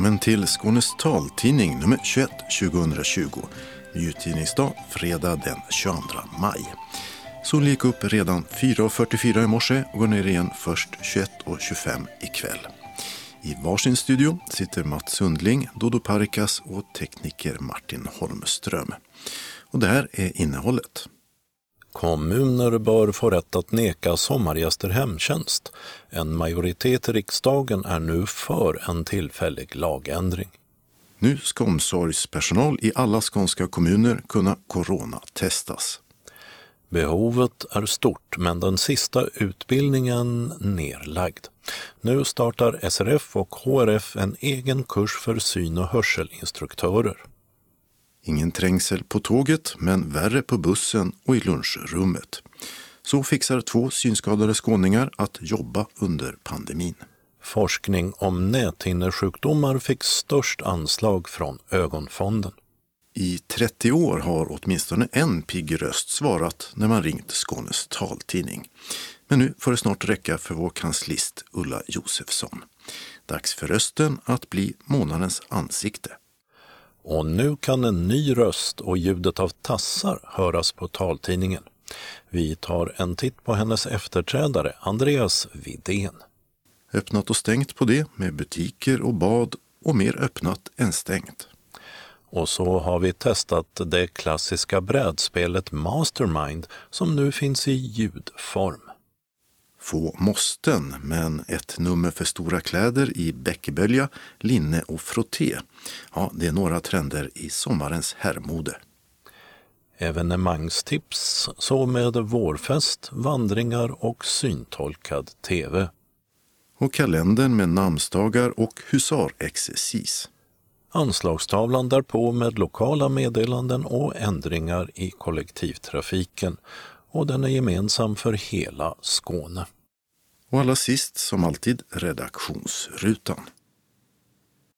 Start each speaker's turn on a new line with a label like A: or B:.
A: Välkommen till Skånes taltidning nummer 21 2020. Nyutgivningsdag fredag den 22 maj. Solen gick upp redan 4:44 i morse och går ner igen först 21:25 ikväll. I varsin studio sitter Mats Sundling, Dodo Parikas och tekniker Martin Holmström. Och det här är innehållet.
B: Kommuner bör få rätt att neka sommargäster hemtjänst. En majoritet i riksdagen är nu för en tillfällig lagändring.
A: Nu ska omsorgspersonal i alla skånska kommuner kunna coronatestas.
B: Behovet är stort, men den sista utbildningen nerlagd. Nu startar SRF och HRF en egen kurs för syn- och hörselinstruktörer.
A: Ingen trängsel på tåget, men värre på bussen och i lunchrummet. Så fixar 2 synskadade skåningar att jobba under pandemin.
B: Forskning om näthinnesjukdomar fick störst anslag från Ögonfonden.
A: I 30 år har åtminstone en pigg röst svarat när man ringt Skånes taltidning. Men nu får det snart räcka för vår kanslist Ulla Josefsson. Dags för rösten att bli månadens ansikte.
B: Och nu kan en ny röst och ljudet av tassar höras på taltidningen. Vi tar en titt på hennes efterträdare, Andreas Widén.
A: Öppnat och stängt på det med butiker och bad och mer öppnat än stängt.
B: Och så har vi testat det klassiska brädspelet Mastermind som nu finns i ljudform.
A: Få måsten, men ett nummer för stora kläder i bäckebölja, linne och frotté. Ja, det är några trender i sommarens herrmode.
B: Evenemangstips, så med vårfest, vandringar och syntolkad tv.
A: Och kalendern med namnsdagar och husarexercis.
B: Anslagstavlan därpå med lokala meddelanden och ändringar i kollektivtrafiken. Och den är gemensam för hela Skåne.
A: Och allra sist, som alltid, redaktionsrutan.